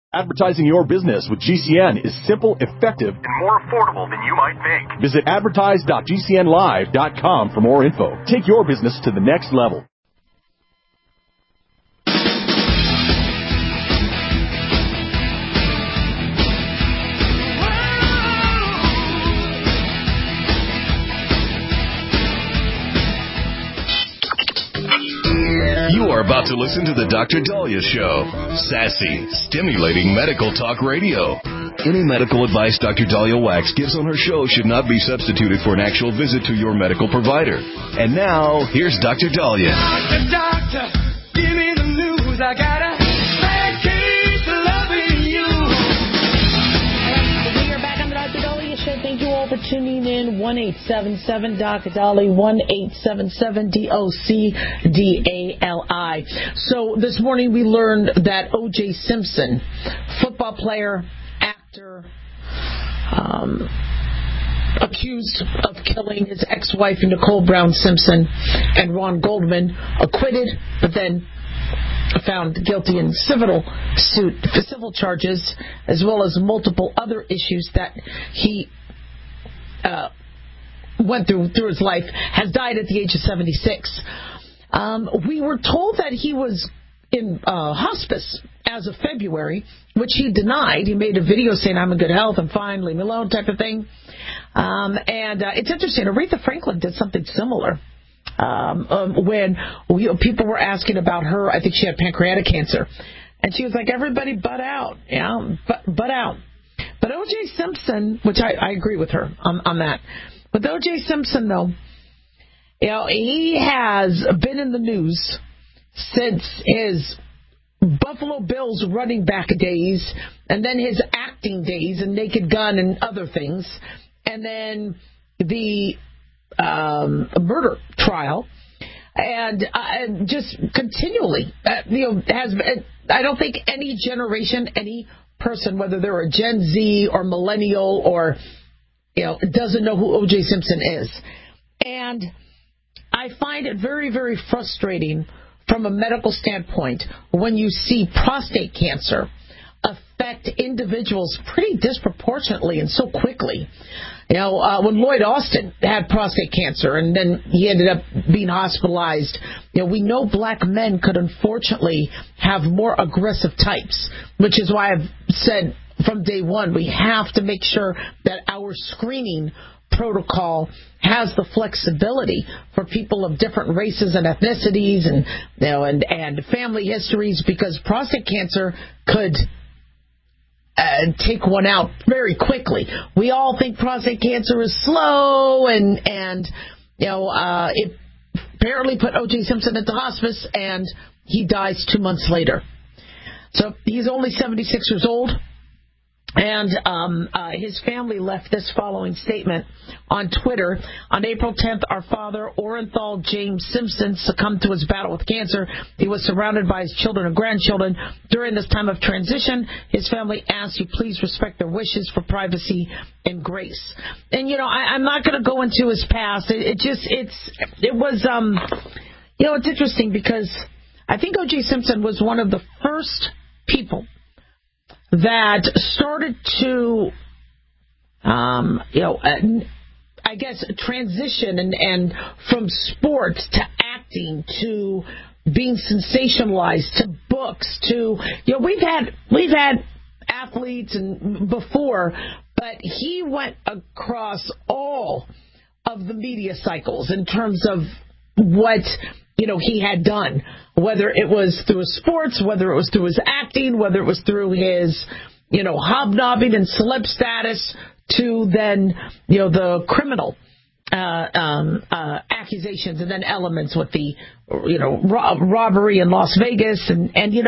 Advertising your business with GCN is simple, effective, and more affordable than you might think. Visit advertise.gcnlive.com for more info. Take your business to the next level. You are about to listen to the Dr. Dahlia Show. Sassy, stimulating medical talk radio. Any medical advice Dr. Dahlia Wax gives on her show should not be substituted for an actual visit to your medical provider. And now, here's Dr. Dahlia. Doctor, give me the news. I got a bad case of loving you. We are back on the Dr. Dahlia Show. Thank you all for tuning in. 1-877 Dr. Dahlia, 1-877 DOCDALI. So this morning we learned that O.J. Simpson, football player, actor, accused of killing his ex-wife Nicole Brown Simpson and Ron Goldman, acquitted, but then found guilty in civil charges, as well as multiple other issues that he went through his life, has died at the age of 76. We were told that he was in hospice as of February, which he denied. He made a video saying, I'm in good health, I'm fine, leave me alone, type of thing. And it's interesting, Aretha Franklin did something similar. When people were asking about her, I think she had pancreatic cancer. And she was like, everybody butt out, butt out. But O.J. Simpson, which I agree with her on that. But O.J. Simpson, though, he has been in the news since his Buffalo Bills running back days, and then his acting days in Naked Gun and other things, and then the murder trial, and just continually, has been, I don't think any generation, any person, whether they're a Gen Z or millennial or doesn't know who O.J. Simpson is. And I find it very, very frustrating from a medical standpoint when you see prostate cancer affect individuals pretty disproportionately and so quickly. When Lloyd Austin had prostate cancer and then he ended up being hospitalized, we know black men could unfortunately have more aggressive types, which is why I've said from day one, we have to make sure that our screening protocol has the flexibility for people of different races and ethnicities and family histories, because prostate cancer could take one out very quickly. We all think prostate cancer is slow, and it apparently put O.J. Simpson into hospice, and he dies 2 months later. So he's only 76 years old. And his family left this following statement on Twitter. On April 10th, our father, Orenthal James Simpson, succumbed to his battle with cancer. He was surrounded by his children and grandchildren. During this time of transition, his family asked you please respect their wishes for privacy and grace. And, I'm not going to go into his past. It's interesting because I think O.J. Simpson was one of the first people that started to, I guess, transition and from sports to acting to being sensationalized to books to, we've had athletes and before, but he went across all of the media cycles in terms of what he had done, whether it was through his sports, whether it was through his acting, whether it was through his, hobnobbing and celeb status, to then, the criminal accusations and then elements with the, robbery in Las Vegas. And he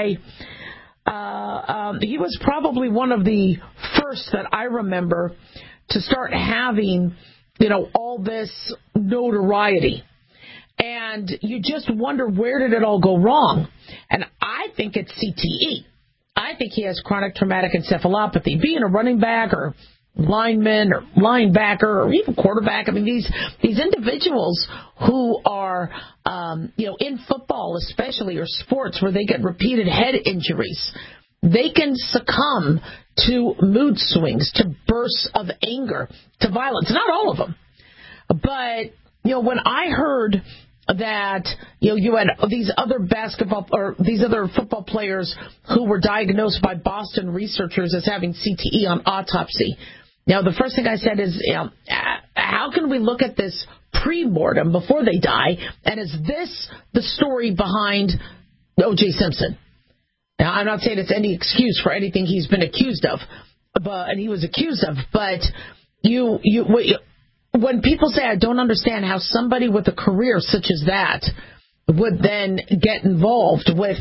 was probably one of the first that I remember to start having, all this notoriety. And you just wonder, where did it all go wrong? And I think it's CTE. I think he has chronic traumatic encephalopathy. Being a running back or lineman or linebacker or even quarterback, I mean, these individuals who are, in football especially, or sports where they get repeated head injuries, they can succumb to mood swings, to bursts of anger, to violence. Not all of them. But, when I heard that, you had these other these other football players who were diagnosed by Boston researchers as having CTE on autopsy. Now, the first thing I said is, how can we look at this pre-mortem before they die, and is this the story behind O.J. Simpson? Now, I'm not saying it's any excuse for anything he's been accused of, and he was accused of, but when people say, I don't understand how somebody with a career such as that would then get involved with,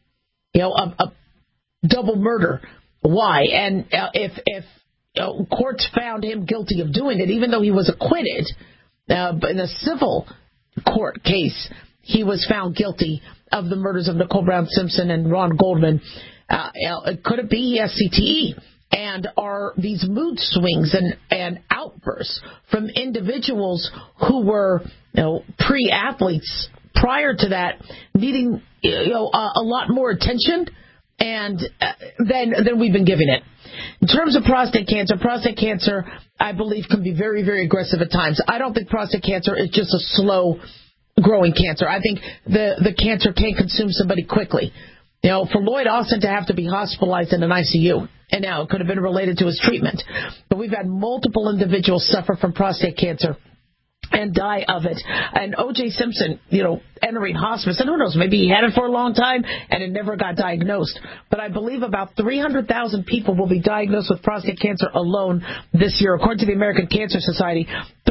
a double murder. Why? And if courts found him guilty of doing it, even though he was acquitted, but in a civil court case, he was found guilty of the murders of Nicole Brown Simpson and Ron Goldman. Could it be he has CTE? And are these mood swings and outbursts from individuals who were pre-athletes prior to that needing a lot more attention and than we've been giving it? In terms of prostate cancer, I believe, can be very, very aggressive at times. I don't think prostate cancer is just a slow-growing cancer. I think the cancer can consume somebody quickly. For Lloyd Austin to have to be hospitalized in an ICU, and now it could have been related to his treatment. But we've had multiple individuals suffer from prostate cancer and die of it. And O.J. Simpson, entering hospice, and who knows, maybe he had it for a long time and it never got diagnosed. But I believe about 300,000 people will be diagnosed with prostate cancer alone this year. According to the American Cancer Society,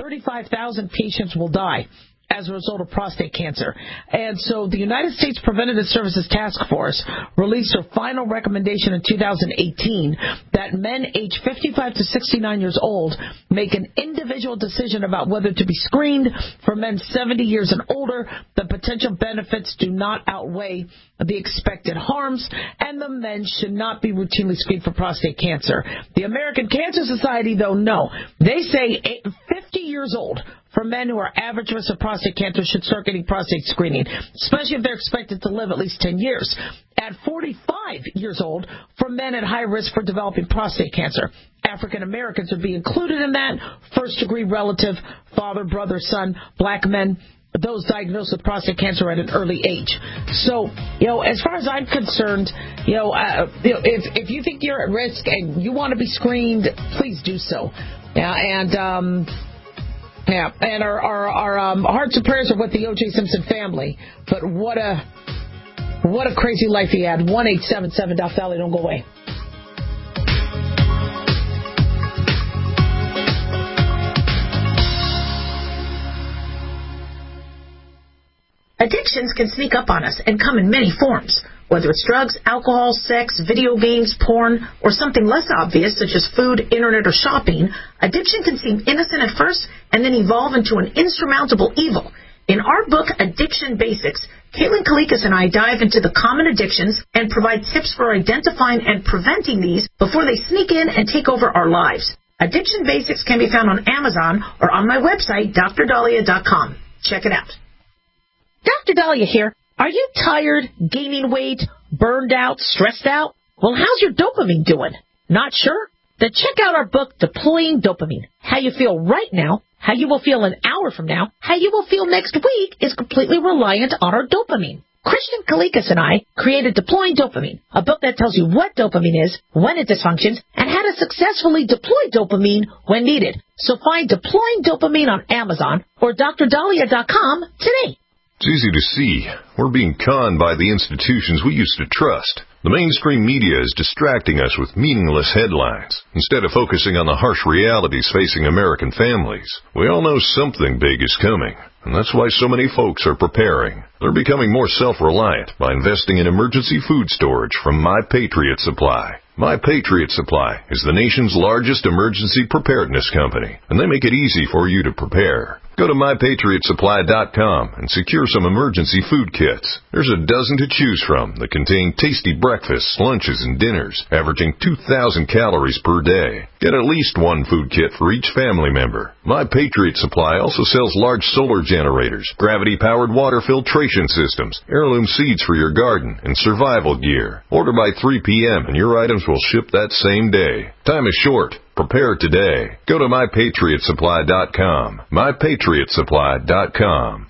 35,000 patients will die as a result of prostate cancer. And so the United States Preventative Services Task Force released their final recommendation in 2018 that men age 55 to 69 years old make an individual decision about whether to be screened. For men 70 years and older, the potential benefits do not outweigh the expected harms, and the men should not be routinely screened for prostate cancer. The American Cancer Society, though, no. They say 50 years old for men who are average risk of prostate cancer should start getting prostate screening, especially if they're expected to live at least 10 years. At 45 years old, for men at high risk for developing prostate cancer. African Americans would be included in that. First-degree relative, father, brother, son, black men, those diagnosed with prostate cancer at an early age. So, as far as I'm concerned, if you think you're at risk and you want to be screened, please do so. And our hearts and prayers are with the O.J. Simpson family. But what a crazy life he had. 1-877 Death Valley, don't go away. Addictions can sneak up on us and come in many forms. Whether it's drugs, alcohol, sex, video games, porn, or something less obvious such as food, internet, or shopping, addiction can seem innocent at first and then evolve into an insurmountable evil. In our book, Addiction Basics, Caitlin Kalikas and I dive into the common addictions and provide tips for identifying and preventing these before they sneak in and take over our lives. Addiction Basics can be found on Amazon or on my website, DrDahlia.com. Check it out. Dr. Dahlia here. Are you tired, gaining weight, burned out, stressed out? Well, how's your dopamine doing? Not sure? Then check out our book, Deploying Dopamine. How you feel right now, how you will feel an hour from now, how you will feel next week is completely reliant on our dopamine. Christian Kalikas and I created Deploying Dopamine, a book that tells you what dopamine is, when it dysfunctions, and how to successfully deploy dopamine when needed. So find Deploying Dopamine on Amazon or DrDahlia.com today. It's easy to see. We're being conned by the institutions we used to trust. The mainstream media is distracting us with meaningless headlines instead of focusing on the harsh realities facing American families. We all know something big is coming, and that's why so many folks are preparing. They're becoming more self-reliant by investing in emergency food storage from My Patriot Supply. My Patriot Supply is the nation's largest emergency preparedness company, and they make it easy for you to prepare. Go to MyPatriotSupply.com and secure some emergency food kits. There's a dozen to choose from that contain tasty breakfasts, lunches, and dinners, averaging 2,000 calories per day. Get at least one food kit for each family member. My Patriot Supply also sells large solar generators, gravity-powered water filtration systems, heirloom seeds for your garden, and survival gear. Order by 3 p.m. and your items will ship that same day. Time is short. Prepare today. Go to MyPatriotSupply.com. MyPatriotSupply.com.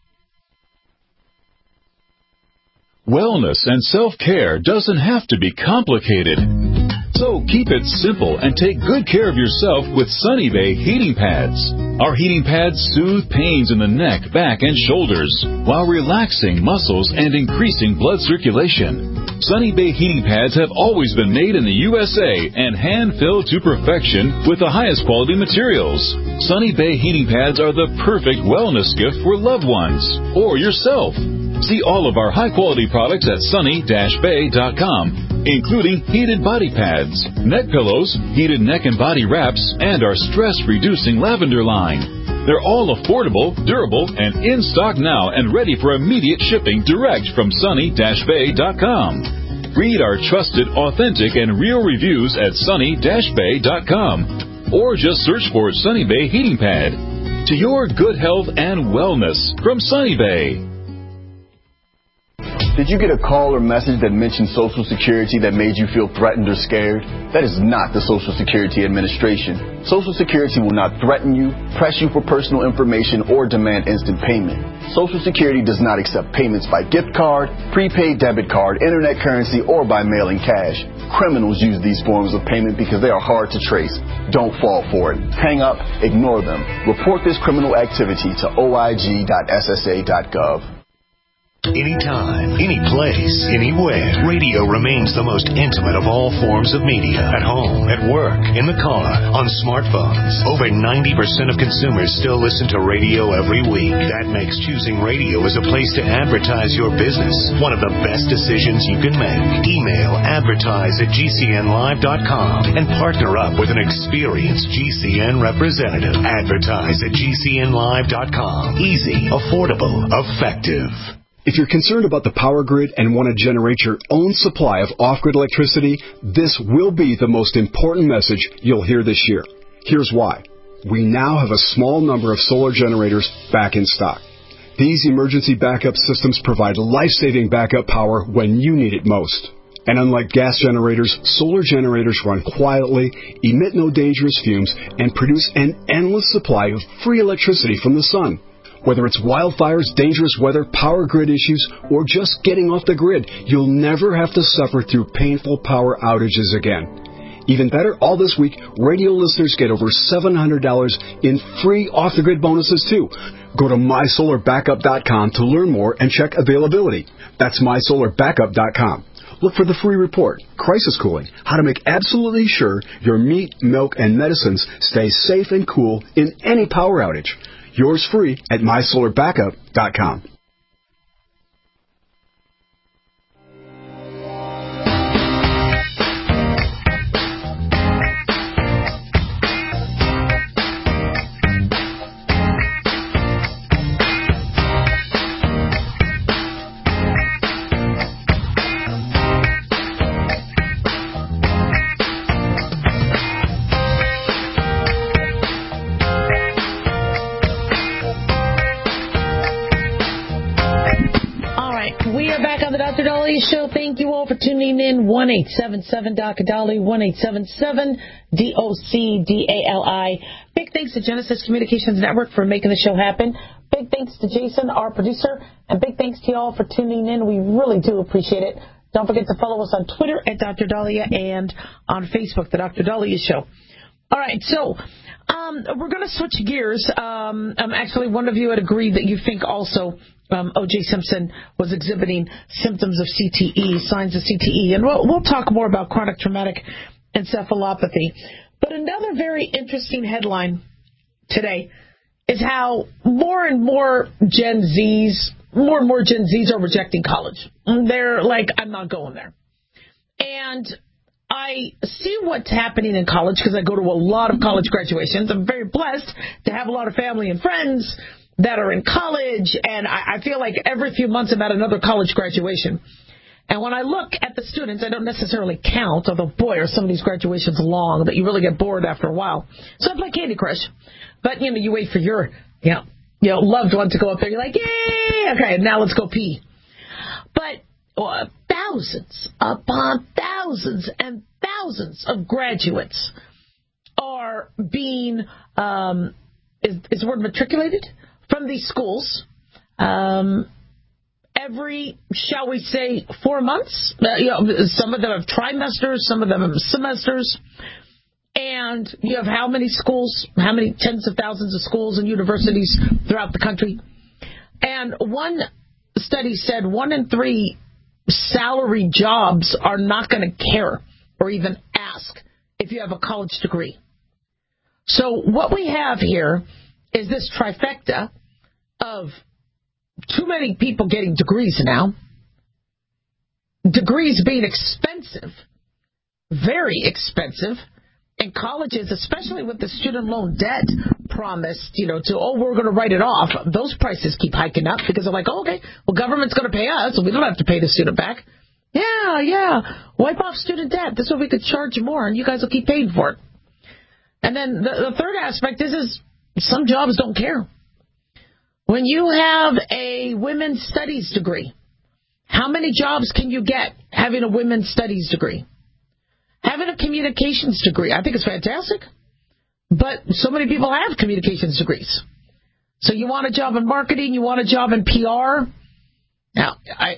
Wellness and self-care doesn't have to be complicated. So keep it simple and take good care of yourself with Sunny Bay heating pads. Our heating pads soothe pains in the neck, back, and shoulders while relaxing muscles and increasing blood circulation. Sunny Bay heating pads have always been made in the USA and hand-filled to perfection with the highest quality materials. Sunny Bay heating pads are the perfect wellness gift for loved ones or yourself. See all of our high-quality products at sunny-bay.com, including heated body pads, neck pillows, heated neck and body wraps, and our stress-reducing lavender line. They're all affordable, durable, and in stock now and ready for immediate shipping direct from sunny-bay.com. Read our trusted, authentic, and real reviews at sunny-bay.com, or just search for Sunny Bay Heating Pad. To your good health and wellness from Sunny Bay. Did you get a call or message that mentioned Social Security that made you feel threatened or scared? That is not the Social Security Administration. Social Security will not threaten you, press you for personal information, or demand instant payment. Social Security does not accept payments by gift card, prepaid debit card, internet currency, or by mailing cash. Criminals use these forms of payment because they are hard to trace. Don't fall for it. Hang up, ignore them. Report this criminal activity to oig.ssa.gov. Anytime, any place, anywhere. Radio remains the most intimate of all forms of media. At home, at work, in the car, on smartphones. Over 90% of consumers still listen to radio every week. That makes choosing radio as a place to advertise your business one of the best decisions you can make. Email advertise@gcnlive.com and partner up with an experienced GCN representative. Advertise@gcnlive.com. Easy, affordable, effective. If you're concerned about the power grid and want to generate your own supply of off-grid electricity, this will be the most important message you'll hear this year. Here's why. We now have a small number of solar generators back in stock. These emergency backup systems provide life-saving backup power when you need it most. And unlike gas generators, solar generators run quietly, emit no dangerous fumes, and produce an endless supply of free electricity from the sun. Whether it's wildfires, dangerous weather, power grid issues, or just getting off the grid, you'll never have to suffer through painful power outages again. Even better, all this week, radio listeners get over $700 in free off-the-grid bonuses, too. Go to MySolarBackup.com to learn more and check availability. That's MySolarBackup.com. Look for the free report, Crisis Cooling, how to make absolutely sure your meat, milk, and medicines stay safe and cool in any power outage. Yours free at MySolarBackup.com. Show. Thank you all for tuning in. 1-877-DOC-DOLLY, 1-877-DOC-DALI. Big thanks to Genesis Communications Network for making the show happen. Big thanks to Jason, our producer, and big thanks to you all for tuning in. We really do appreciate it. Don't forget to follow us on Twitter at Dr. Dahlia and on Facebook, The Dr. Dahlia Show. All right, so we're going to switch gears. Actually, one of you had agreed that you think also O.J. Simpson was exhibiting symptoms of CTE, signs of CTE. And we'll talk more about chronic traumatic encephalopathy. But another very interesting headline today is how more and more Gen Zs are rejecting college. They're like, I'm not going there. And I see what's happening in college because I go to a lot of college graduations. I'm very blessed to have a lot of family and friends that are in college, and I feel like every few months I'm at another college graduation. And when I look at the students, I don't necessarily count, although, boy, are some of these graduations long that you really get bored after a while. So I play Candy Crush. But, you wait for your loved one to go up there. You're like, yay! Okay, now let's go pee. But thousands upon thousands and thousands of graduates are being, is the word matriculated? From these schools. Every, shall we say, 4 months. Some of them have trimesters, some of them have semesters. And you have how many schools, how many tens of thousands of schools and universities throughout the country. And one study said 1 in 3 salary jobs are not going to care or even ask if you have a college degree. So what we have here is this trifecta of too many people getting degrees now, degrees being expensive, very expensive, and colleges, especially with the student loan debt promised, we're going to write it off. Those prices keep hiking up because they're like, okay, well, government's going to pay us, so we don't have to pay the student back. Yeah, wipe off student debt. This way we could charge you more, and you guys will keep paying for it. And then the third aspect is some jobs don't care. When you have a women's studies degree, how many jobs can you get having a women's studies degree? Having a communications degree, I think it's fantastic. But so many people have communications degrees. So you want a job in marketing, you want a job in PR. Now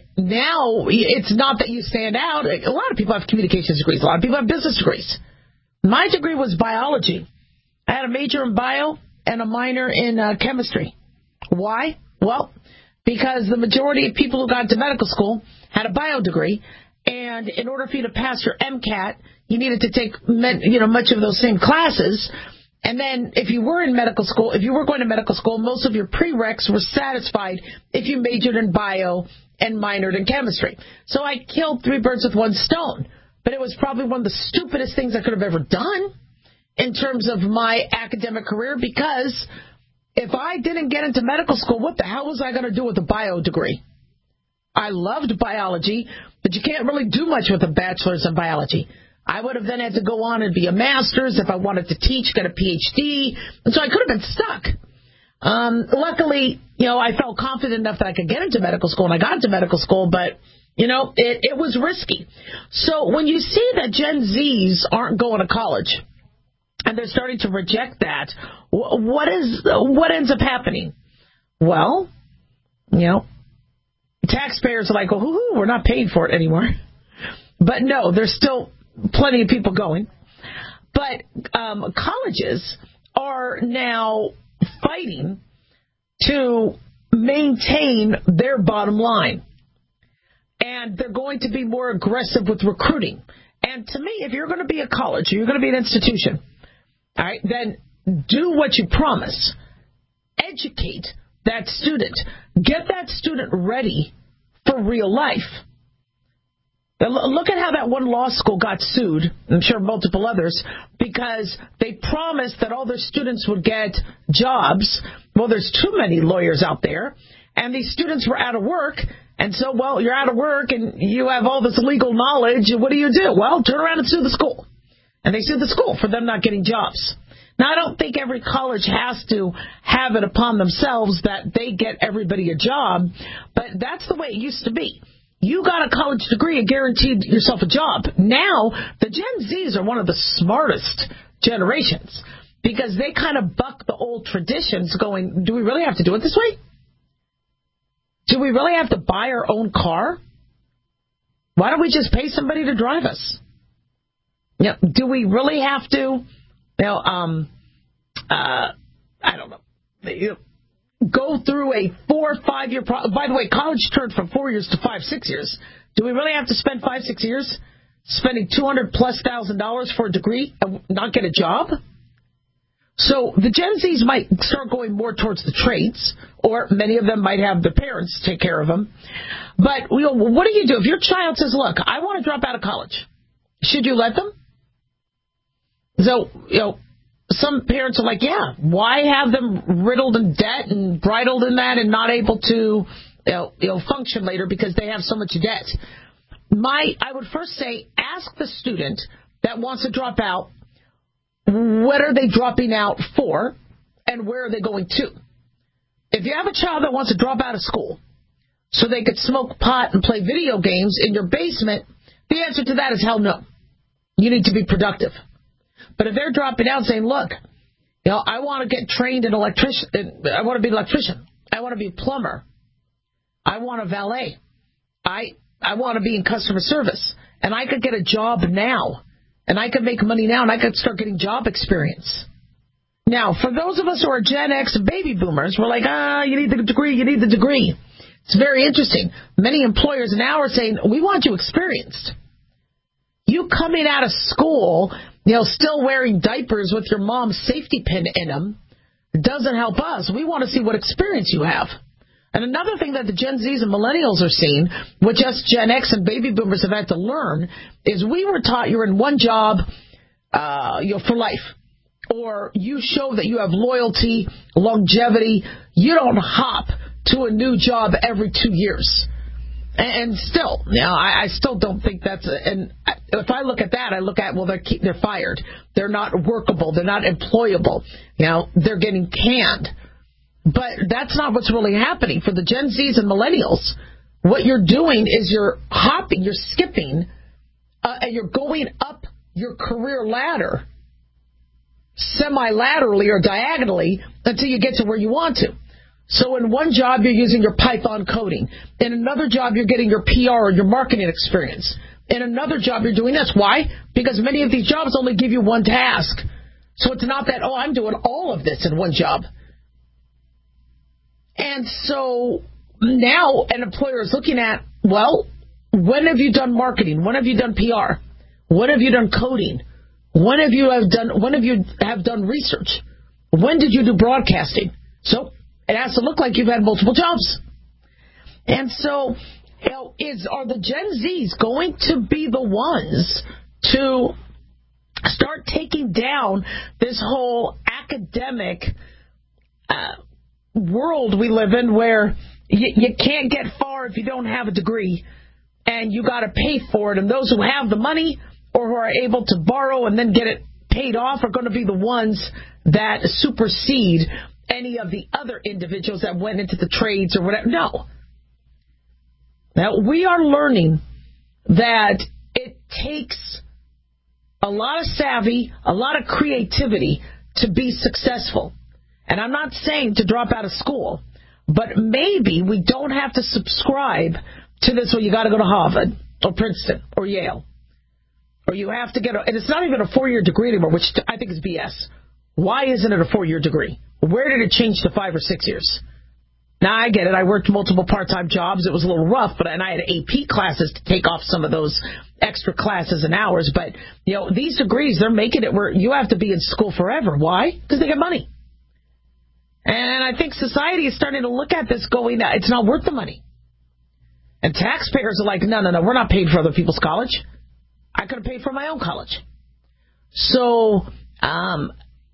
it's not that you stand out. A lot of people have communications degrees. A lot of people have business degrees. My degree was biology. I had a major in bio and a minor in chemistry. Why? Well, because the majority of people who got into medical school had a bio degree, and in order for you to pass your MCAT, you needed to take much of those same classes. And then if you were in medical school, if you were going to medical school, most of your prereqs were satisfied if you majored in bio and minored in chemistry. So I killed 3 birds with 1 stone. But it was probably one of the stupidest things I could have ever done in terms of my academic career, because if I didn't get into medical school, what the hell was I going to do with a bio degree? I loved biology, but you can't really do much with a bachelor's in biology. I would have then had to go on and be a master's if I wanted to teach, get a PhD, and so I could have been stuck. Luckily, I felt confident enough that I could get into medical school, and I got into medical school, but, it was risky. So when you see that Gen Zs aren't going to college, and they're starting to reject that, what ends up happening? Well, taxpayers are like, we're not paying for it anymore. But no, there's still plenty of people going. But colleges are now fighting to maintain their bottom line. And they're going to be more aggressive with recruiting. And to me, if you're going to be a college, or you're going to be an institution, all right, then do what you promise. Educate that student. Get that student ready for real life. Look at how that one law school got sued, I'm sure multiple others, because they promised that all their students would get jobs. Well, there's too many lawyers out there, and these students were out of work. And so, you're out of work, and you have all this legal knowledge. What do? Well, turn around and sue the school. And they sued the school for them not getting jobs. Now, I don't think every college has to have it upon themselves that they get everybody a job, but that's the way it used to be. You got a college degree and guaranteed yourself a job. Now, the Gen Zs are one of the smartest generations because they kind of buck the old traditions going, do we really have to do it this way? Do we really have to buy our own car? Why don't we just pay somebody to drive us? Do we really have to, I don't know, go through a 4 or 5 year by the way, college turned from 4 years to 5-6 years. Do we really have to spend 5-6 years spending $200,000+ for a degree and not get a job? So the Gen Zs might start going more towards the trades, or many of them might have their parents take care of them. But what do you do if your child says, look, I want to drop out of college. Should you let them? So, some parents are like, yeah, why have them riddled in debt and bridled in that and not able to function later because they have so much debt? I would first say, ask the student that wants to drop out, what are they dropping out for and where are they going to? If you have a child that wants to drop out of school so they could smoke pot and play video games in your basement, the answer to that is hell no. You need to be productive. But if they're dropping out saying, look, I want to get trained in electrician, I want to be an electrician, I want to be a plumber, I want a valet, I want to be in customer service, and I could get a job now, and I could make money now, and I could start getting job experience. Now, for those of us who are Gen X and baby boomers, we're like, you need the degree. It's very interesting. Many employers now are saying, we want you experienced. You coming out of school, still wearing diapers with your mom's safety pin in them, doesn't help us. We want to see what experience you have. And another thing that the Gen Zs and millennials are seeing, which us Gen X and baby boomers have had to learn, is we were taught you're in one job for life. Or you show that you have loyalty, longevity. You don't hop to a new job every 2 years. And still, I still don't think that's and if I look at that, I look at, well, they're fired. They're not workable. They're not employable. They're getting canned. But that's not what's really happening for the Gen Zs and millennials. What you're doing is you're hopping, you're skipping, and you're going up your career ladder semi-laterally or diagonally until you get to where you want to. So in one job, you're using your Python coding. In another job, you're getting your PR or your marketing experience. In another job, you're doing this. Why? Because many of these jobs only give you one task. So it's not that, I'm doing all of this in one job. And so now an employer is looking at, well, when have you done marketing? When have you done PR? When have you done coding? When have you done research? When did you do broadcasting? So it has to look like you've had multiple jobs. And so, are the Gen Zs going to be the ones to start taking down this whole academic world we live in where you can't get far if you don't have a degree and you got to pay for it? And those who have the money or who are able to borrow and then get it paid off are going to be the ones that supersede any of the other individuals that went into the trades or whatever. No. Now, we are learning that it takes a lot of savvy, a lot of creativity to be successful. And I'm not saying to drop out of school, but maybe we don't have to subscribe to this, well, you got to go to Harvard or Princeton or Yale. Or you have to and it's not even a 4-year degree anymore, which I think is BS. Why isn't it a 4-year degree? Where did it change to 5 or 6 years? Now, I get it. I worked multiple part-time jobs. It was a little rough, and I had AP classes to take off some of those extra classes and hours. But, these degrees, they're making it where you have to be in school forever. Why? Because they get money. And I think society is starting to look at this going, it's not worth the money. And taxpayers are like, no, we're not paid for other people's college. I could have paid for my own college. So, I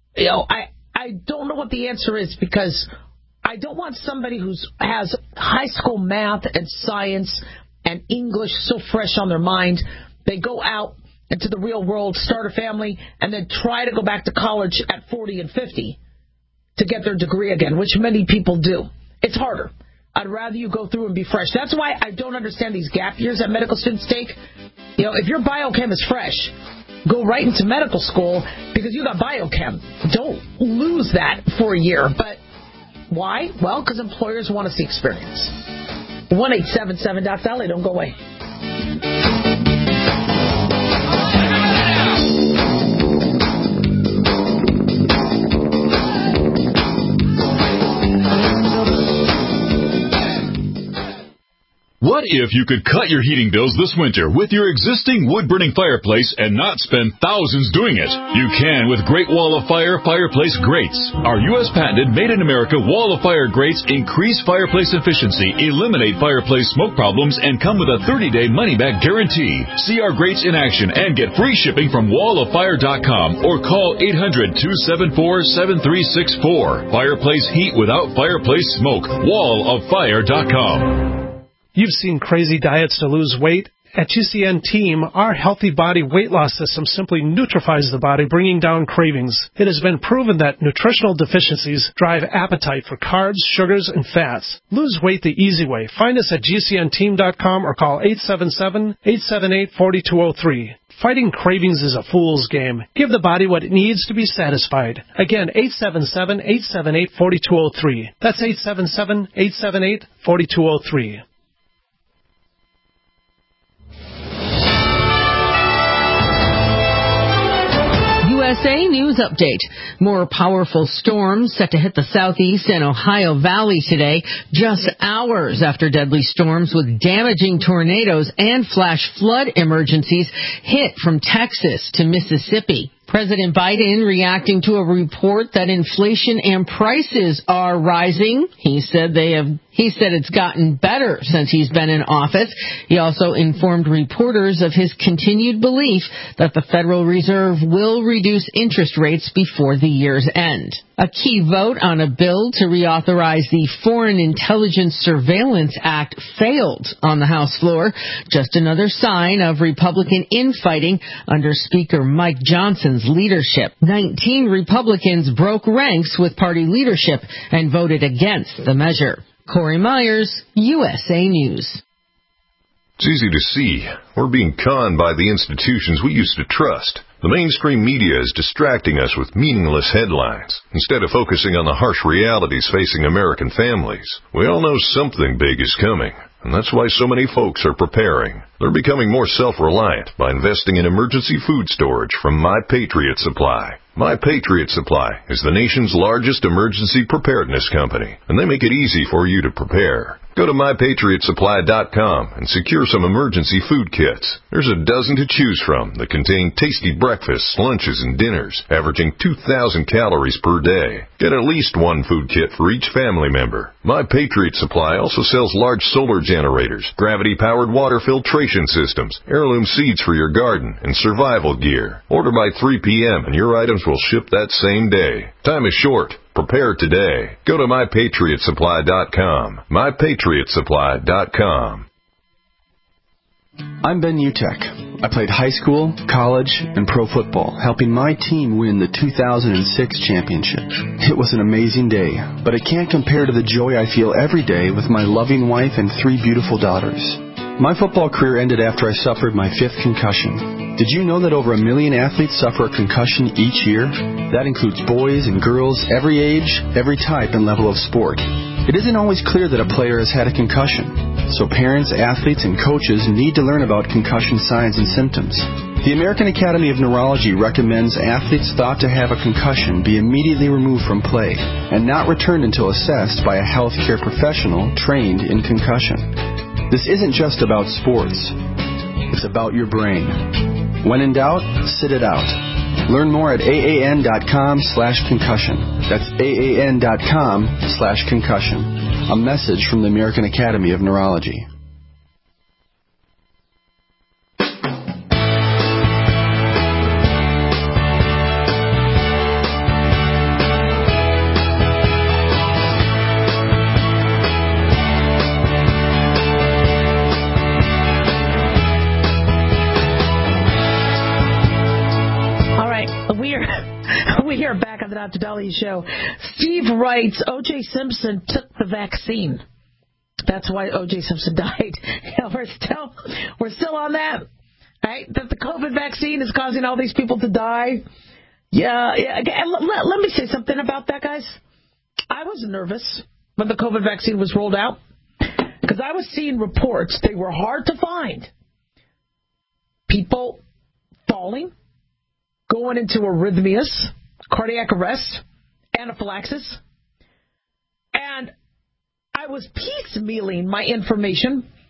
don't know what the answer is because I don't want somebody who has high school math and science and English so fresh on their mind. They go out into the real world, start a family, and then try to go back to college at 40 and 50 to get their degree again, which many people do. It's harder. I'd rather you go through and be fresh. That's why I don't understand these gap years that medical students take. If your biochem is fresh, go right into medical school because you got biochem. Don't lose that for a year. But why? Well, because employers want to see experience. 1-877-DOC-DOLLY. Don't go away. What What if you could cut your heating bills this winter with your existing wood-burning fireplace and not spend thousands doing it? You can with Great Wall of Fire fireplace grates. Our U.S. patented made-in-America Wall of Fire grates increase fireplace efficiency, eliminate fireplace smoke problems, and come with a 30-day money-back guarantee. See our grates in action and get free shipping from walloffire.com or call 800-274-7364. Fireplace heat without fireplace smoke. walloffire.com. You've seen crazy diets to lose weight. At GCN Team, our healthy body weight loss system simply neutralizes the body, bringing down cravings. It has been proven that nutritional deficiencies drive appetite for carbs, sugars, and fats. Lose weight the easy way. Find us at GCNteam.com or call 877-878-4203. Fighting cravings is a fool's game. Give the body what it needs to be satisfied. Again, 877-878-4203. That's 877-878-4203. USA News Update. More powerful storms set to hit the southeast and Ohio Valley today, just hours after deadly storms with damaging tornadoes and flash flood emergencies hit from Texas to Mississippi. President Biden reacting to a report that inflation and prices are rising. He said it's gotten better since he's been in office. He also informed reporters of his continued belief that the Federal Reserve will reduce interest rates before the year's end. A key vote on a bill to reauthorize the Foreign Intelligence Surveillance Act failed on the House floor. Just another sign of Republican infighting under Speaker Mike Johnson's leadership. 19 Republicans broke ranks with party leadership and voted against the measure. Corey Myers, USA News. It's easy to see. We're being conned by the institutions we used to trust. The mainstream media is distracting us with meaningless headlines instead of focusing on the harsh realities facing American families. We all know something big is coming, and that's why so many folks are preparing. They're becoming more self-reliant by investing in emergency food storage from My Patriot Supply. My Patriot Supply is the nation's largest emergency preparedness company, and they make it easy for you to prepare. Go to MyPatriotSupply.com and secure some emergency food kits. There's a dozen to choose from that contain tasty breakfasts, lunches, and dinners, averaging 2,000 calories per day. Get at least one food kit for each family member. My Patriot Supply also sells large solar generators, gravity-powered water filtration systems, heirloom seeds for your garden, and survival gear. Order by 3 p.m. and your items will ship that same day. Time is short. Prepare today. Go to MyPatriotSupply.com. MyPatriotSupply.com. I'm Ben Utek. I played high school, college, and pro football, helping my team win the 2006 championship. It was an amazing day, but it can't compare to the joy I feel every day with my loving wife and 3 beautiful daughters. My football career ended after I suffered my 5th concussion. Did you know that over 1 million athletes suffer a concussion each year? That includes boys and girls, every age, every type and level of sport. It isn't always clear that a player has had a concussion, so parents, athletes, and coaches need to learn about concussion signs and symptoms. The American Academy of Neurology recommends athletes thought to have a concussion be immediately removed from play and not returned until assessed by a healthcare professional trained in concussion. This isn't just about sports. It's about your brain. When in doubt, sit it out. Learn more at AAN.com/concussion. That's AAN.com/concussion. A message from the American Academy of Neurology. Back on the Dr. Dahlia Show. Steve writes, O.J. Simpson took the vaccine. That's why O.J. Simpson died. We're still on that, right? That the COVID vaccine is causing all these people to die. Yeah. Let me say something about that, guys. I was nervous when the COVID vaccine was rolled out because I was seeing reports. They were hard to find. People falling, going into arrhythmias, cardiac arrest, anaphylaxis. And I was piecemealing my information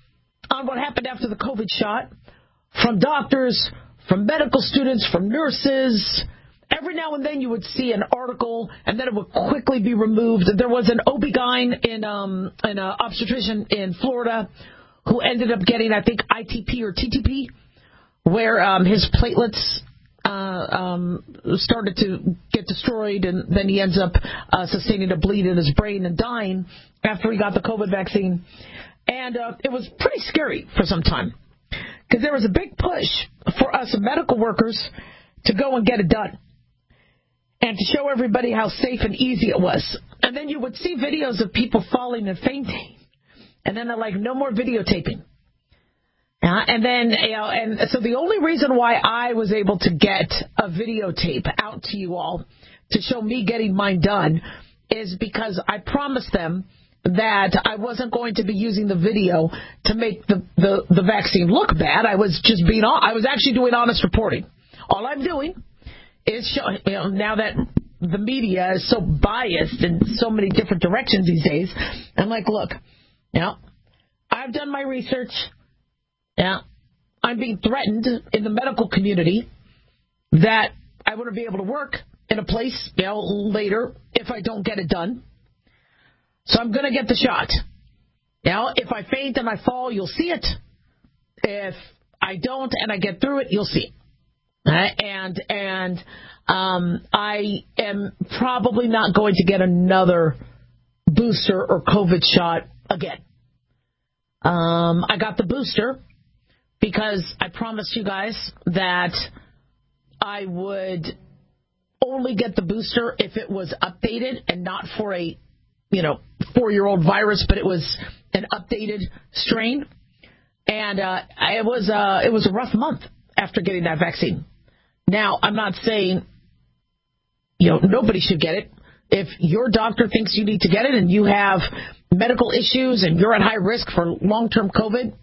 on what happened after the COVID shot from doctors, from medical students, from nurses. Every now and then you would see an article, and then it would quickly be removed. There was an OB-GYN in an obstetrician in Florida who ended up getting, I think, ITP or TTP, where his platelets started to get destroyed, and then he ends up sustaining a bleed in his brain and dying after he got the COVID vaccine. And it was pretty scary for some time, because there was a big push for us medical workers to go and get it done and to show everybody how safe and easy it was. And then you would see videos of people falling and fainting, and then they're like, no more videotaping. And then, and so the only reason why I was able to get a videotape out to you all to show me getting mine done is because I promised them that I wasn't going to be using the video to make the vaccine look bad. I was just I was actually doing honest reporting. All I'm doing is showing, now that the media is so biased in so many different directions these days, I'm like, look, I've done my research. Yeah, I'm being threatened in the medical community that I wouldn't be able to work in a place, later if I don't get it done. So I'm going to get the shot. Now, if I faint and I fall, you'll see it. If I don't and I get through it, you'll see it. And I am probably not going to get another booster or COVID shot again. I got the booster because I promised you guys that I would only get the booster if it was updated and not for a 4-year-old virus, but it was an updated strain. And it was a rough month after getting that vaccine. Now, I'm not saying nobody should get it. If your doctor thinks you need to get it and you have medical issues and you're at high risk for long-term COVID,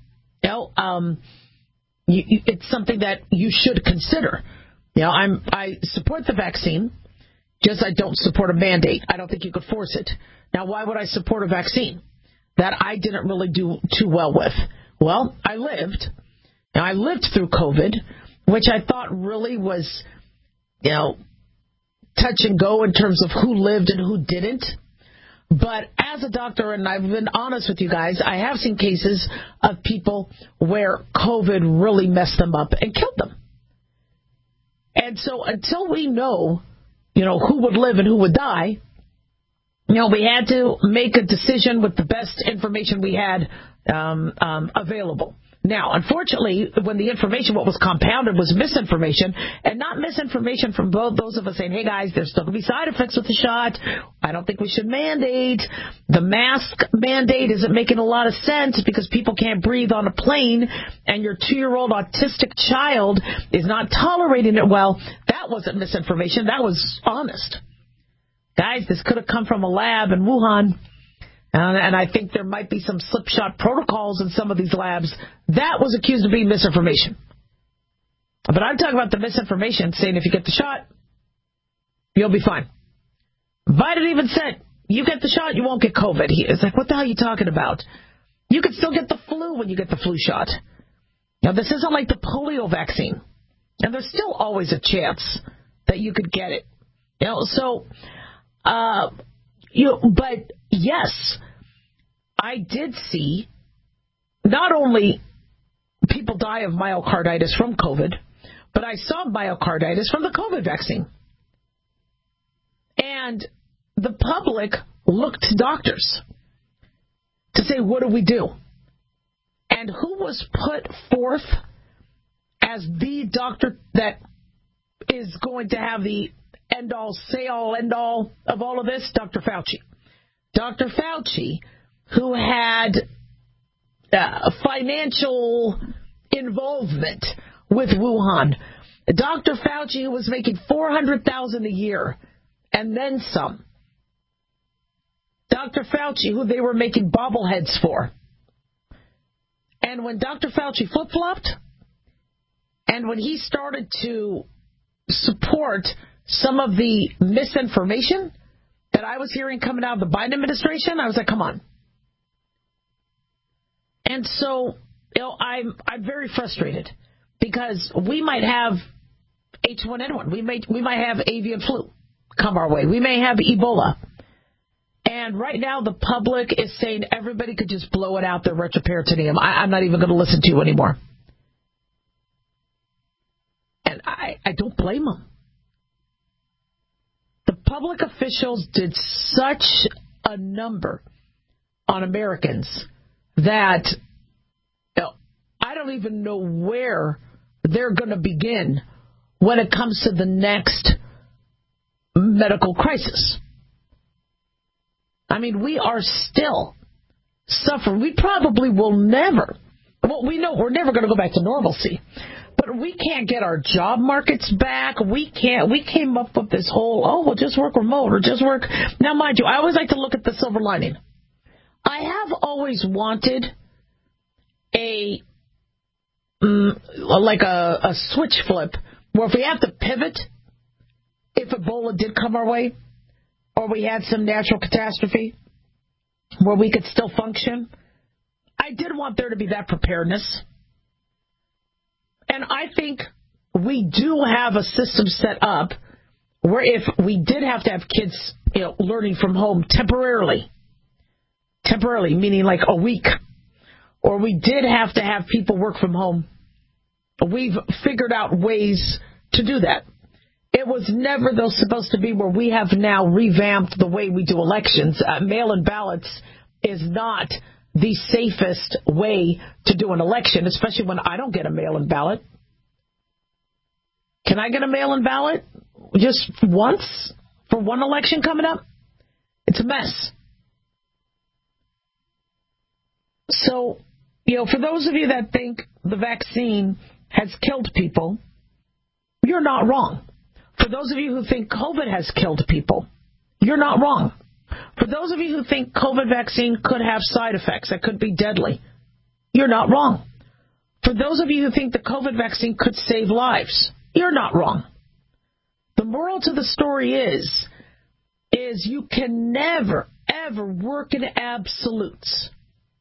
it's something that you should consider. I support the vaccine, just I don't support a mandate. I don't think you could force it. Now, why would I support a vaccine that I didn't really do too well with? Well, I lived through COVID, which I thought really was, touch and go in terms of who lived and who didn't. But as a doctor, and I've been honest with you guys, I have seen cases of people where COVID really messed them up and killed them. And so until we know, who would live and who would die, we had to make a decision with the best information we had available. Now, unfortunately, when the information, what was compounded was misinformation, and not misinformation from both those of us saying, hey guys, there's still going to be side effects with the shot. I don't think we should mandate. The mask mandate isn't making a lot of sense because people can't breathe on a plane, and your 2-year-old autistic child is not tolerating it well. That wasn't misinformation. That was honest. Guys, this could have come from a lab in Wuhan. And I think there might be some slipshod protocols in some of these labs. That was accused of being misinformation. But I'm talking about the misinformation saying if you get the shot, you'll be fine. Biden even said, you get the shot, you won't get COVID. It's like, what the hell are you talking about? You could still get the flu when you get the flu shot. Now, this isn't like the polio vaccine. And there's still always a chance that you could get it. But yes, I did see not only people die of myocarditis from COVID, but I saw myocarditis from the COVID vaccine. And the public looked to doctors to say, what do we do? And who was put forth as the doctor that is going to have the end-all, say-all, end-all of all of this? Dr. Fauci. Dr. Fauci, who had financial involvement with Wuhan. Dr. Fauci, who was making $400,000 a year and then some. Dr. Fauci, who they were making bobbleheads for. And when Dr. Fauci flip-flopped, and when he started to support some of the misinformation that I was hearing coming out of the Biden administration, I was like, come on. And so I'm very frustrated because we might have H1N1. We might have avian flu come our way. We may have Ebola. And right now the public is saying everybody could just blow it out their retroperitoneum. I'm not even going to listen to you anymore. And I don't blame them. The public officials did such a number on Americans that I don't even know where they're going to begin when it comes to the next medical crisis. I mean, we are still suffering. We probably will never, well, we know we're never going to go back to normalcy, but we can't get our job markets back. We came up with this whole, we'll just work remote or just work. Now, mind you, I always like to look at the silver lining. I have always wanted a switch flip where if we have to pivot, if Ebola did come our way, or we had some natural catastrophe where we could still function, I did want there to be that preparedness. And I think we do have a system set up where if we did have to have kids, learning from home temporarily, meaning like a week, or we did have to have people work from home, we've figured out ways to do that. It was never, though, supposed to be where we have now revamped the way we do elections. Mail-in ballots is not the safest way to do an election, especially when I don't get a mail-in ballot. Can I get a mail-in ballot just once for one election coming up? It's a mess. So, for those of you that think the vaccine has killed people, you're not wrong. For those of you who think COVID has killed people, you're not wrong. For those of you who think COVID vaccine could have side effects that could be deadly, you're not wrong. For those of you who think the COVID vaccine could save lives, you're not wrong. The moral to the story is you can never, ever work in absolutes.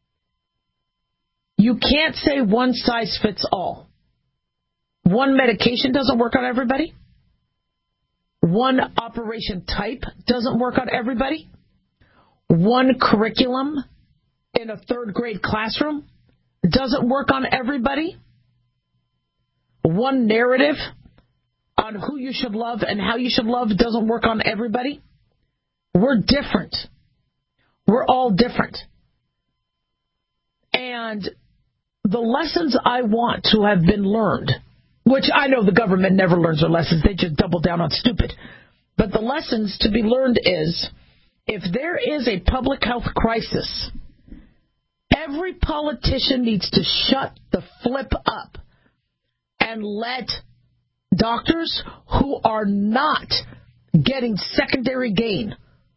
You can't say one size fits all. One medication doesn't work on everybody. One operation type doesn't work on everybody. One curriculum in a third grade classroom doesn't work on everybody. One narrative on who you should love and how you should love doesn't work on everybody. We're different. We're all different. And the lessons I want to have been learned, which I know the government never learns their lessons. They just double down on stupid. But the lessons to be learned is, if there is a public health crisis, every politician needs to shut the flip up and let doctors who are not getting secondary gain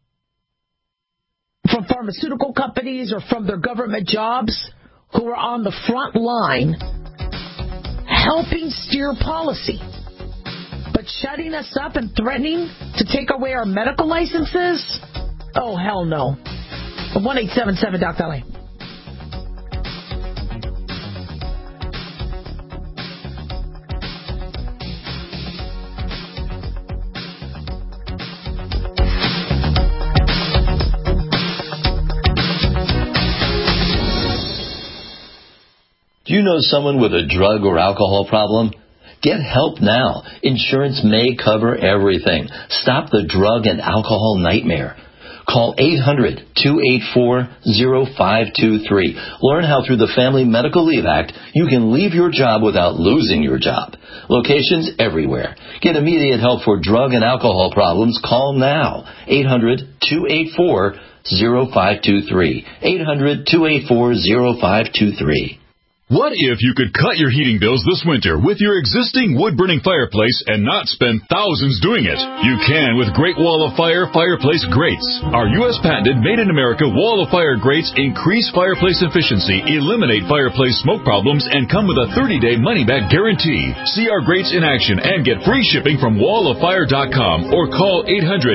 from pharmaceutical companies or from their government jobs, who are on the front line helping steer policy, but shutting us up and threatening to take away our medical licenses? Oh, hell no. 1-877-DOC-LA. Do you know someone with a drug or alcohol problem? Get help now. Insurance may cover everything. Stop the drug and alcohol nightmare. Call 800-284-0523. Learn how through the Family Medical Leave Act you can leave your job without losing your job. Locations everywhere. Get immediate help for drug and alcohol problems. Call now. 800-284-0523. 800-284-0523. What if you could cut your heating bills this winter with your existing wood-burning fireplace and not spend thousands doing it? You can with Great Wall of Fire fireplace grates. Our U.S. patented made-in-America Wall of Fire grates increase fireplace efficiency, eliminate fireplace smoke problems, and come with a 30-day money-back guarantee. See our grates in action and get free shipping from walloffire.com or call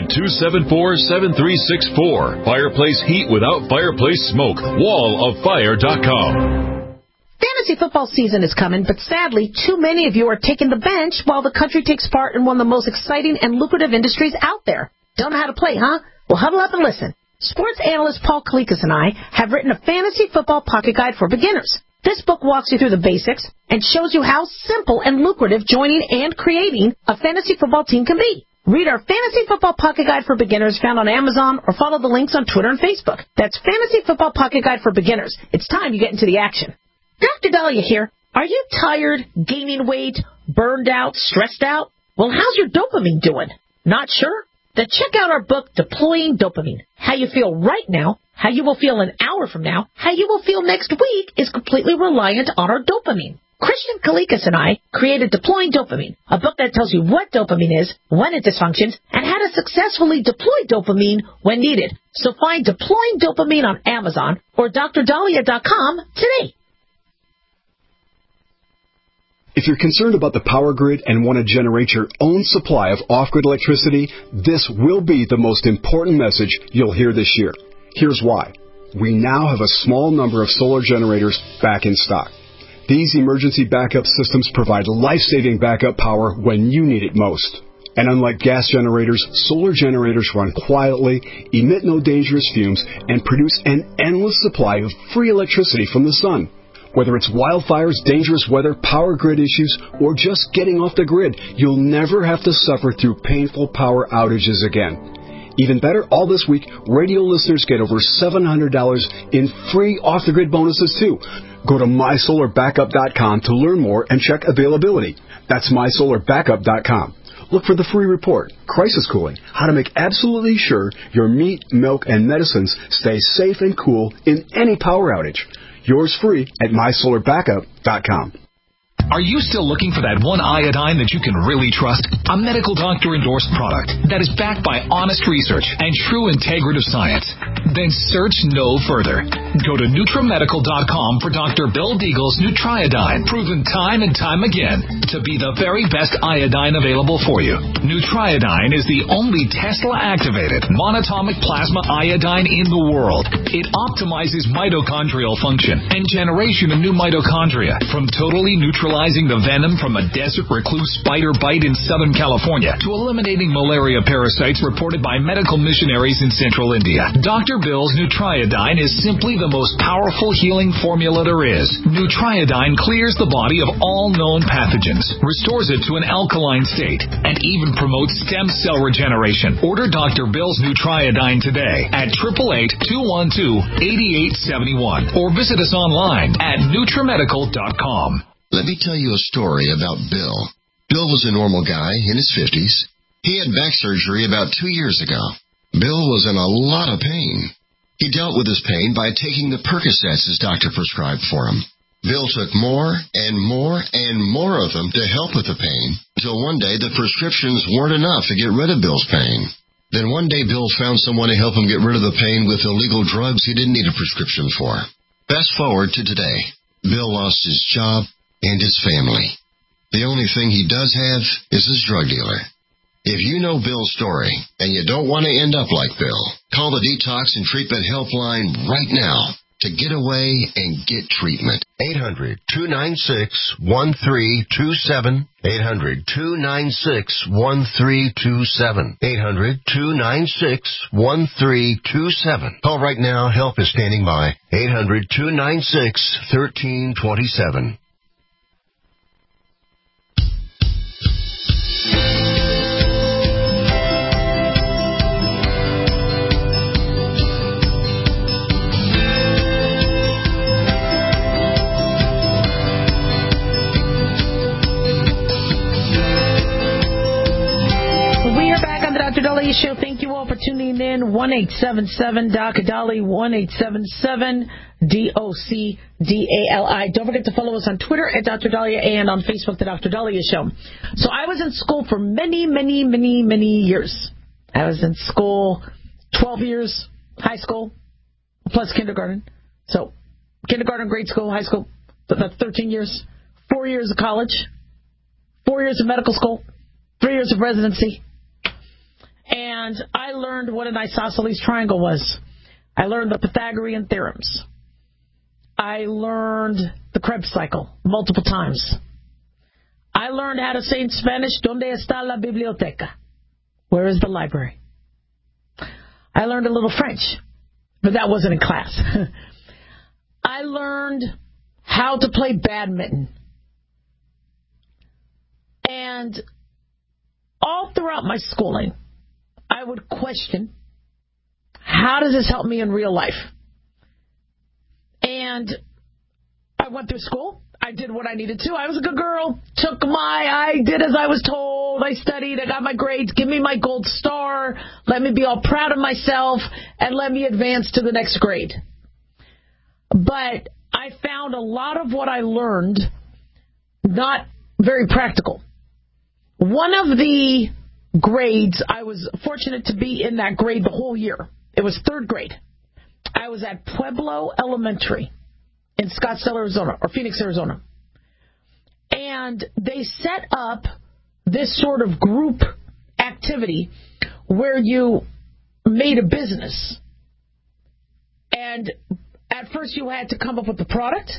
800-274-7364. Fireplace heat without fireplace smoke. walloffire.com. fantasy football season is coming, but sadly, too many of you are taking the bench while the country takes part in one of the most exciting and lucrative industries out there. Don't know how to play, huh? Well, huddle up and listen. Sports analyst Paul Kalikas and I have written a fantasy football pocket guide for beginners. This book walks you through the basics and shows you how simple and lucrative joining and creating a fantasy football team can be. Read our Fantasy Football Pocket Guide for Beginners found on Amazon or follow the links on Twitter and Facebook. That's Fantasy Football Pocket Guide for Beginners. It's time you get into the action. Dr. Dahlia here. Are you tired, gaining weight, burned out, stressed out? Well, how's your dopamine doing? Not sure? Then check out our book, Deploying Dopamine. How you feel right now, how you will feel an hour from now, how you will feel next week is completely reliant on our dopamine. Christian Kalikas and I created Deploying Dopamine, a book that tells you what dopamine is, when it dysfunctions, and how to successfully deploy dopamine when needed. So find Deploying Dopamine on Amazon or drdahlia.com today. If you're concerned about the power grid and want to generate your own supply of off-grid electricity, this will be the most important message you'll hear this year. Here's why. We now have a small number of solar generators back in stock. These emergency backup systems provide life-saving backup power when you need it most. And unlike gas generators, solar generators run quietly, emit no dangerous fumes, and produce an endless supply of free electricity from the sun. Whether it's wildfires, dangerous weather, power grid issues, or just getting off the grid, you'll never have to suffer through painful power outages again. Even better, all this week, radio listeners get over $700 in free off-the-grid bonuses, too. Go to mysolarbackup.com to learn more and check availability. That's mysolarbackup.com. Look for the free report, Crisis Cooling, how to make absolutely sure your meat, milk, and medicines stay safe and cool in any power outage. Yours free at mysolarbackup.com. Are you still looking for that one iodine that you can really trust? A medical doctor-endorsed product that is backed by honest research and true integrative science? Then search no further. Go to NutriMedical.com for Dr. Bill Deagle's Nutriodine, proven time and time again to be the very best iodine available for you. Nutriodine is the only Tesla-activated monatomic plasma iodine in the world. It optimizes mitochondrial function and generation of new mitochondria from totally neutralizing the venom from a desert recluse spider bite in Southern California to eliminating malaria parasites reported by medical missionaries in central India. Dr. Bill's Nutriodine is simply the most powerful healing formula there is. Nutriodine clears the body of all known pathogens, restores it to an alkaline state, and even promotes stem cell regeneration. Order Dr. Bill's Nutriodine today at 888-212-8871 or visit us online at NutriMedical.com. Let me tell you a story about Bill. Bill was a normal guy in his 50s. He had back surgery about 2 years ago. Bill was in a lot of pain. He dealt with his pain by taking the Percocets his doctor prescribed for him. Bill took more and more and more of them to help with the pain, until one day the prescriptions weren't enough to get rid of Bill's pain. Then one day Bill found someone to help him get rid of the pain with illegal drugs he didn't need a prescription for. Fast forward to today. Bill lost his job and his family. The only thing he does have is his drug dealer. If you know Bill's story and you don't want to end up like Bill, call the Detox and Treatment Helpline right now to get away and get treatment. 800-296-1327. 800-296-1327. 800-296-1327. Call right now. Help is standing by. 800-296-1327. Dr. Dahlia Show. Thank you all for tuning in. 1-877-Dr. Dahlia, 1-877-DOC-DALI. Don't forget to follow us on Twitter at Dr. Dahlia and on Facebook, The Dr. Dahlia Show. So I was in school for many years. I was in school 12 years, high school, plus kindergarten. So kindergarten, grade school, high school, that's 13 years. 4 years of college, 4 years of medical school, 3 years of residency. And I learned what an isosceles triangle was. I learned the Pythagorean theorems. I learned the Krebs cycle multiple times. I learned how to say in Spanish, ¿Dónde está la biblioteca? Where is the library? I learned a little French, but that wasn't in class. I learned how to play badminton. And all throughout my schooling, I would question, how does this help me in real life? And I went through school. I did what I needed to. I was a good girl. I did as I was told. I studied. I got my grades. Give me my gold star. Let me be all proud of myself and let me advance to the next grade. But I found a lot of what I learned not very practical. One of the grades, I was fortunate to be in that grade the whole year. It was third grade. I was at Pueblo Elementary in Scottsdale, Arizona, or Phoenix, Arizona. And they set up this sort of group activity where you made a business. And at first you had to come up with the product.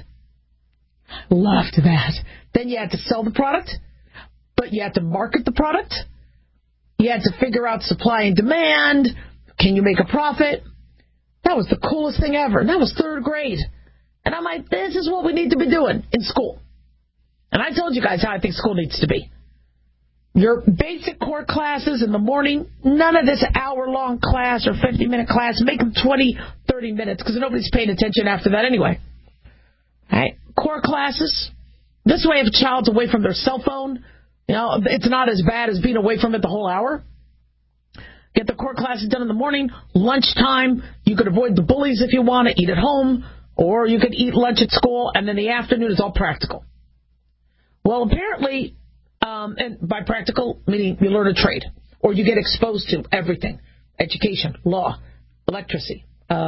Loved that. Then you had to sell the product, but you had to market the product. You had to figure out supply and demand. Can you make a profit? That was the coolest thing ever. And that was third grade. And I'm like, this is what we need to be doing in school. And I told you guys how I think school needs to be. Your basic core classes in the morning, none of this hour-long class or 50-minute class. Make them 20, 30 minutes because nobody's paying attention after that anyway. All right? Core classes. This way, if a child's away from their cell phone, it's not as bad as being away from it the whole hour. Get the core classes done in the morning. Lunchtime, you could avoid the bullies if you want to eat at home, or you could eat lunch at school, and then the afternoon is all practical. Well, apparently, and by practical, meaning you learn a trade, or you get exposed to everything. Education, law, electricity,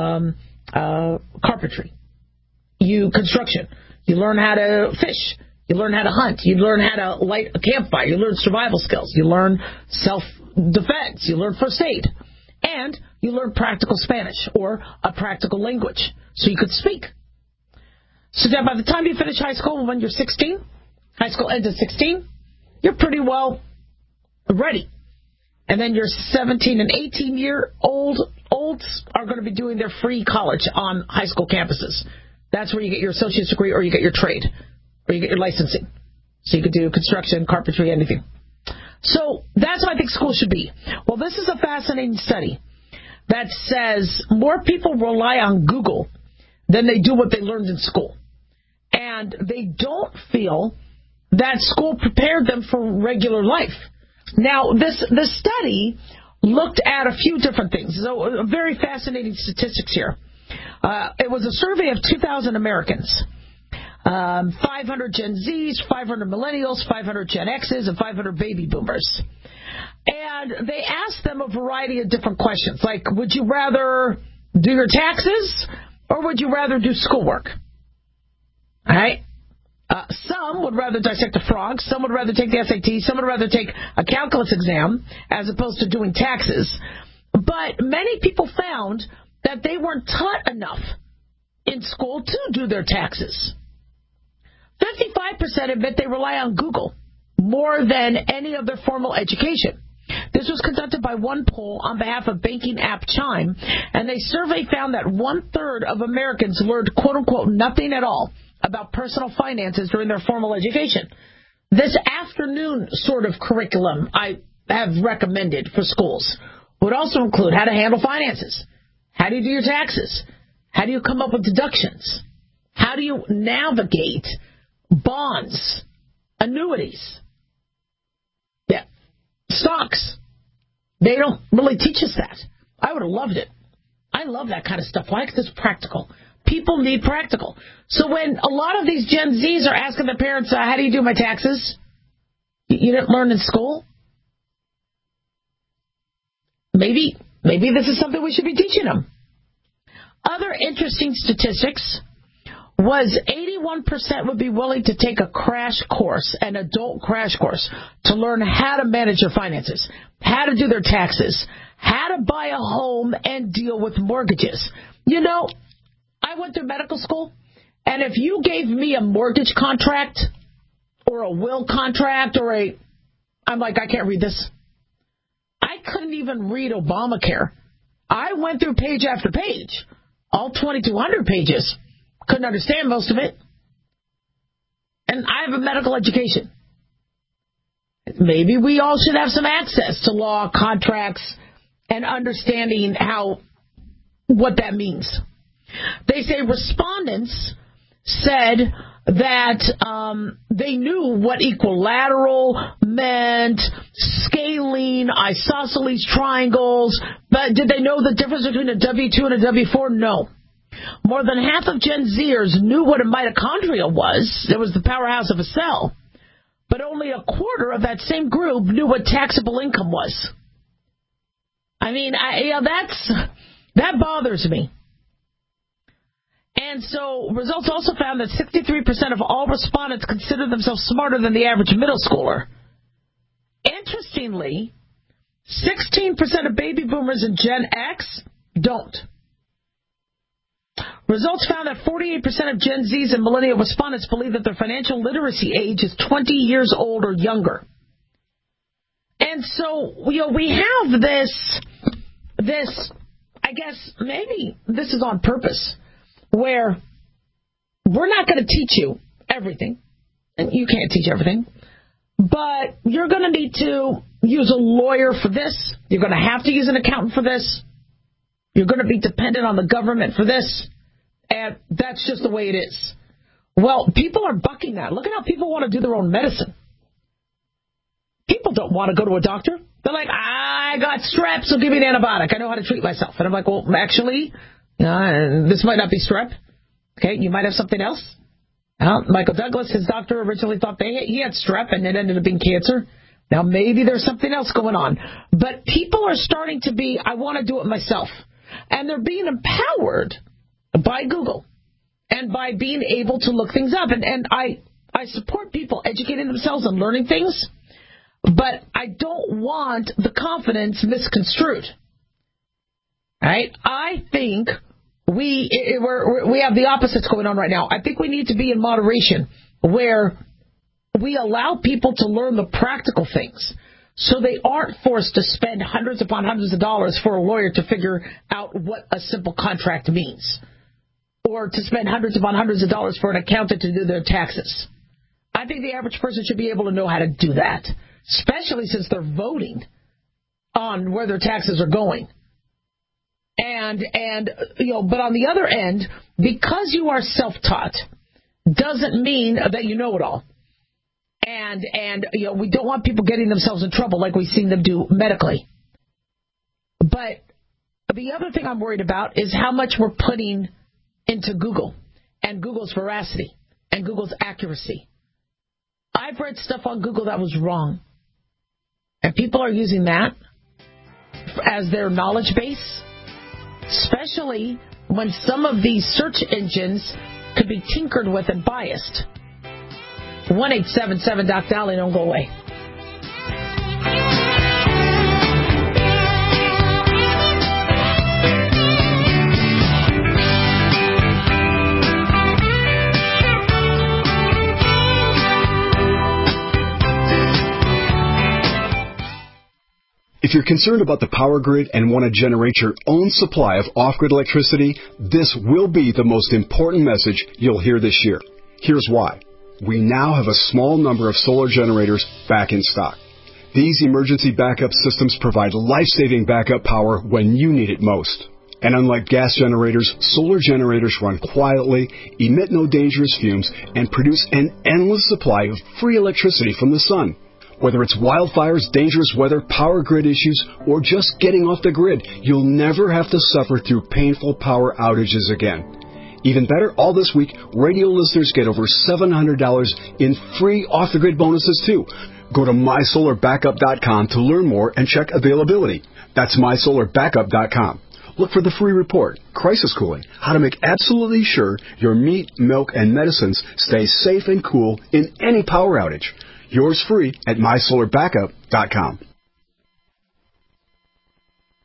carpentry, construction. You learn how to fish. You learn how to hunt. You learn how to light a campfire. You learn survival skills. You learn self-defense. You learn first aid. And you learn practical Spanish or a practical language so you could speak. So that by the time you finish high school, when you're 16, high school ends at 16, you're pretty well ready. And then your 17 and 18-year-olds are going to be doing their free college on high school campuses. That's where you get your associate's degree or you get your trade. Or you get your licensing. So you could do construction, carpentry, anything. So that's what I think school should be. Well, this is a fascinating study that says more people rely on Google than they do what they learned in school. And they don't feel that school prepared them for regular life. Now, this study looked at a few different things. So very fascinating statistics here. It was a survey of 2,000 Americans. 500 Gen Zs, 500 Millennials, 500 Gen Xs, and 500 Baby Boomers. And they asked them a variety of different questions, like, would you rather do your taxes or would you rather do schoolwork? All right? Some would rather dissect a frog, some would rather take the SAT, some would rather take a calculus exam as opposed to doing taxes. But many people found that they weren't taught enough in school to do their taxes. 55% admit they rely on Google more than any other formal education. This was conducted by one poll on behalf of banking app Chime, and a survey found that 1/3 of Americans learned, quote-unquote, nothing at all about personal finances during their formal education. This afternoon sort of curriculum I have recommended for schools would also include how to handle finances. How do you do your taxes? How do you come up with deductions? How do you navigate bonds, annuities, stocks? They don't really teach us that. I would have loved it. I love that kind of stuff. Why? Because it's practical. People need practical. So when a lot of these Gen Zs are asking their parents, how do you do my taxes? You didn't learn in school? Maybe this is something we should be teaching them. Other interesting statistics was 81% would be willing to take a crash course, an adult crash course, to learn how to manage their finances, how to do their taxes, how to buy a home and deal with mortgages. I went through medical school, And if you gave me a mortgage contract or a will contract I'm like, I can't read this. I couldn't even read Obamacare. I went through page after page, all 2,200 pages. Couldn't understand most of it. And I have a medical education. Maybe we all should have some access to law, contracts, and understanding what that means. They say respondents said that they knew what equilateral meant, scaling, isosceles triangles, but did they know the difference between a W2 and a W4? No. More than half of Gen Zers knew what a mitochondria was. It was the powerhouse of a cell. But only a quarter of that same group knew what taxable income was. I mean, that bothers me. And so results also found that 63% of all respondents consider themselves smarter than the average middle schooler. Interestingly, 16% of baby boomers and Gen X don't. Results found that 48% of Gen Zs and millennial respondents believe that their financial literacy age is 20 years old or younger. And so, we have this, I guess maybe this is on purpose, where we're not going to teach you everything, and you can't teach everything, but you're going to need to use a lawyer for this. You're going to have to use an accountant for this. You're going to be dependent on the government for this. And that's just the way it is. Well, people are bucking that. Look at how people want to do their own medicine. People don't want to go to a doctor. They're like, I got strep, so give me an antibiotic. I know how to treat myself. And I'm like, well, actually, this might not be strep. Okay, you might have something else. Michael Douglas, his doctor, originally thought he had strep, and it ended up being cancer. Now, maybe there's something else going on. But people are starting to be, I want to do it myself. And they're being empowered by Google and by being able to look things up. And I support people educating themselves and learning things, but I don't want the confidence misconstrued. Right? I think we have the opposites going on right now. I think we need to be in moderation where we allow people to learn the practical things so they aren't forced to spend hundreds upon hundreds of dollars for a lawyer to figure out what a simple contract means, or to spend hundreds upon hundreds of dollars for an accountant to do their taxes. I think the average person should be able to know how to do that, especially since they're voting on where their taxes are going. But on the other end, because you are self-taught, doesn't mean that you know it all. And we don't want people getting themselves in trouble like we've seen them do medically. But the other thing I'm worried about is how much we're putting into Google and Google's veracity and Google's accuracy. I've read stuff on Google that was wrong. And people are using that as their knowledge base, especially when some of these search engines could be tinkered with and biased. 1-877-Doc-Dolly, don't go away. If you're concerned about the power grid and want to generate your own supply of off-grid electricity, this will be the most important message you'll hear this year. Here's why. We now have a small number of solar generators back in stock. These emergency backup systems provide life-saving backup power when you need it most. And unlike gas generators, solar generators run quietly, emit no dangerous fumes, and produce an endless supply of free electricity from the sun. Whether it's wildfires, dangerous weather, power grid issues, or just getting off the grid, you'll never have to suffer through painful power outages again. Even better, all this week, radio listeners get over $700 in free off-the-grid bonuses, too. Go to MySolarBackup.com to learn more and check availability. That's MySolarBackup.com. Look for the free report, Crisis Cooling, how to make absolutely sure your meat, milk, and medicines stay safe and cool in any power outage. Yours free at MySolarBackup.com.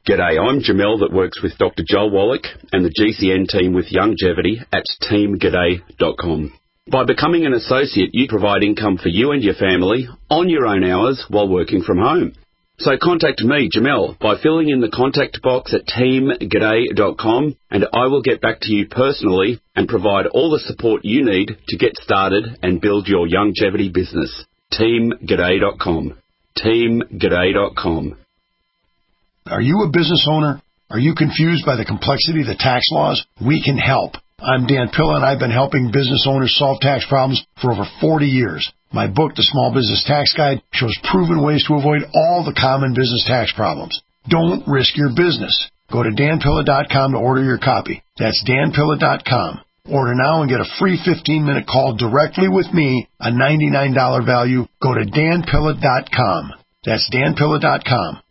G'day, I'm Jamel that works with Dr. Joel Wallach and the GCN team with Longevity at teamg'day.com. By becoming an associate, you provide income for you and your family on your own hours while working from home. So contact me, Jamel, by filling in the contact box at teamg'day.com, and I will get back to you personally and provide all the support you need to get started and build your longevity business. teamg'day.com. teamg'day.com. Are you a business owner? Are you confused by the complexity of the tax laws? We can help. I'm Dan Pilla, and I've been helping business owners solve tax problems for over 40 years. My book, The Small Business Tax Guide, shows proven ways to avoid all the common business tax problems. Don't risk your business. Go to danpilla.com to order your copy. That's danpilla.com. Order now and get a free 15-minute call directly with me, a $99 value. Go to danpilla.com. That's danpilla.com.